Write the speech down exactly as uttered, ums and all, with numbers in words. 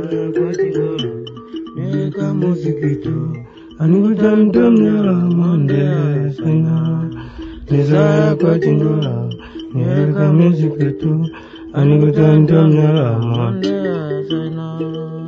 Kwatigo, Neka Musikito, Anugutam Dumna, Monday, Sana, Desire Kwatigo, Neka Musikito, Anugutam Dumna, Monday, Sana.